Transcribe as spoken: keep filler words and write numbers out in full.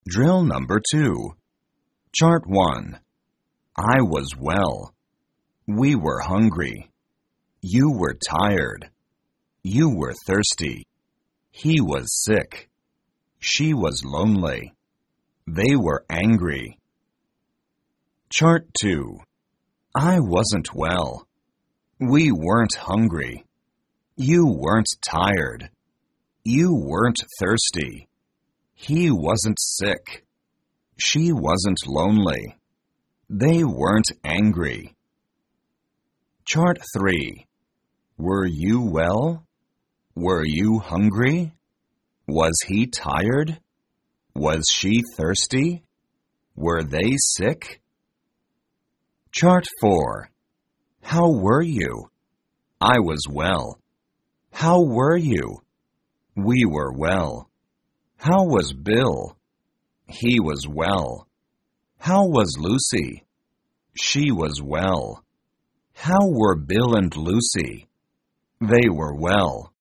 Drill number two. Chart one. I was well. We were hungry. You were tired. You were thirsty. He was sick. She was lonely. They were angry. Chart two. I wasn't well. We weren't hungry. You weren't tired. You weren't thirsty. He wasn't sick. She wasn't lonely. They weren't angry. Chart three. Were you well? Were you hungry? Was he tired? Was she thirsty? Were they sick? Chart four. How were you? I was well. How were you? We were well. How was Bill? He was well. How was Lucy? She was well. How were Bill and Lucy? They were well.